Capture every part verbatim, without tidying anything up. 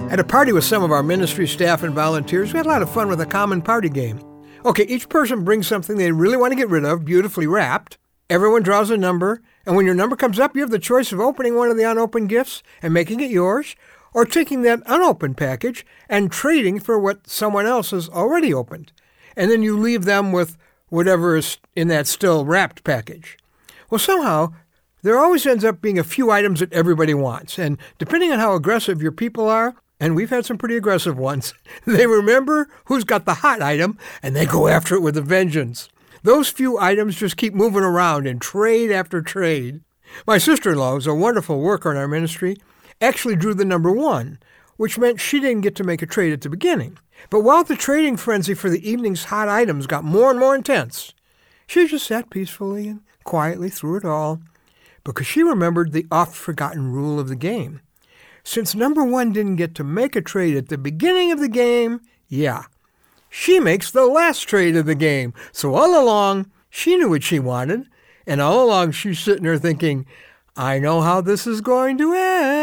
At a party with some of our ministry staff and volunteers, we had a lot of fun with a common party game. Okay, each person brings something they really want to get rid of, beautifully wrapped. Everyone draws a number, and when your number comes up, you have the choice of opening one of the unopened gifts and making it yours, or taking that unopened package and trading for what someone else has already opened. And then you leave them with whatever is in that still wrapped package. Well, somehow, there always ends up being a few items that everybody wants, and depending on how aggressive your people are, and we've had some pretty aggressive ones, they remember who's got the hot item, and they go after it with a vengeance. Those few items just keep moving around in trade after trade. My sister-in-law, who's a wonderful worker in our ministry, actually drew the number one, which meant she didn't get to make a trade at the beginning. But while the trading frenzy for the evening's hot items got more and more intense, she just sat peacefully and quietly through it all, because she remembered the oft-forgotten rule of the game. Since number one didn't get to make a trade at the beginning of the game, yeah, she makes the last trade of the game. So all along, she knew what she wanted, and all along she's sitting there thinking, I know how this is going to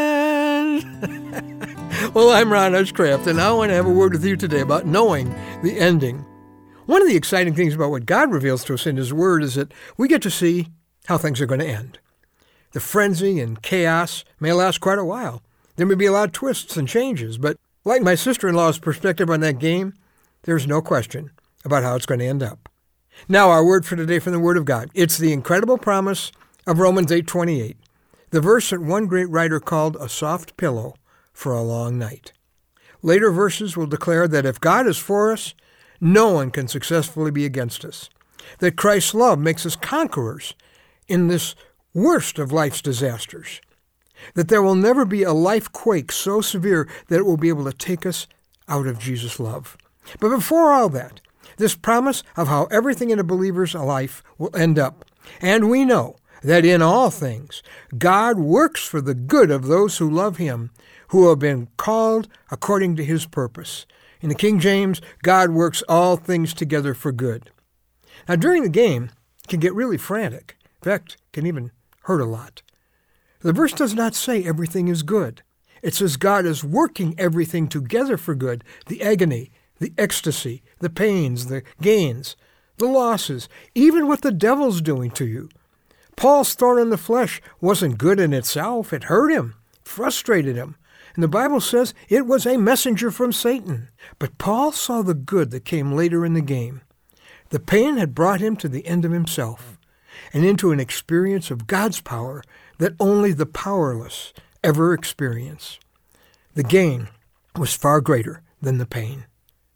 end. Well, I'm Ron Hutchcraft, and I want to have a word with you today about knowing the ending. One of the exciting things about what God reveals to us in His Word is that we get to see how things are going to end. The frenzy and chaos may last quite a while. There may be a lot of twists and changes, but like my sister-in-law's perspective on that game, there's no question about how it's going to end up. Now, our word for today from the Word of God. It's the incredible promise of Romans eight twenty-eight, the verse that one great writer called a soft pillow for a long night. Later verses will declare that if God is for us, no one can successfully be against us, that Christ's love makes us conquerors in this worst of life's disasters, that there will never be a life quake so severe that it will be able to take us out of Jesus' love. But before all that, this promise of how everything in a believer's life will end up. And we know that in all things, God works for the good of those who love Him, who have been called according to His purpose. In the King James, God works all things together for good. Now, during the game, it can get really frantic. In fact, it can even hurt a lot. The verse does not say everything is good. It says God is working everything together for good, the agony, the ecstasy, the pains, the gains, the losses, even what the devil's doing to you. Paul's thorn in the flesh wasn't good in itself. It hurt him, frustrated him. And the Bible says it was a messenger from Satan. But Paul saw the good that came later in the game. The pain had brought him to the end of himself and into an experience of God's power that only the powerless ever experience. The gain was far greater than the pain.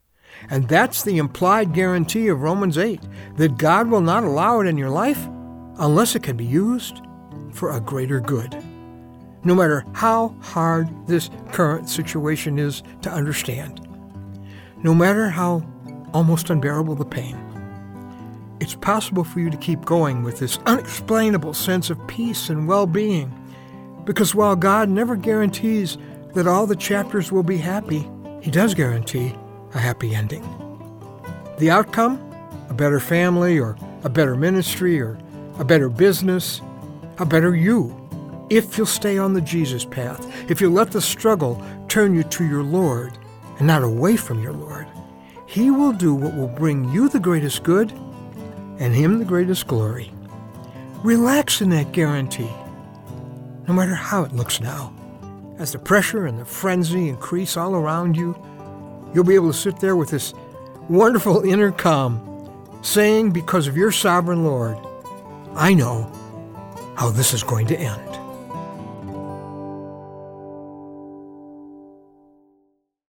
And that's the implied guarantee of Romans eight, that God will not allow it in your life unless it can be used for a greater good. No matter how hard this current situation is to understand, no matter how almost unbearable the pain, it's possible for you to keep going with this unexplainable sense of peace and well-being, because while God never guarantees that all the chapters will be happy, He does guarantee a happy ending. The outcome? A better family, or a better ministry, or a better business, a better you, if you'll stay on the Jesus path, if you'll let the struggle turn you to your Lord and not away from your Lord. He will do what will bring you the greatest good and Him the greatest glory. Relax in that guarantee, no matter how it looks now. As the pressure and the frenzy increase all around you, you'll be able to sit there with this wonderful inner calm, saying, because of your sovereign Lord, I know how this is going to end.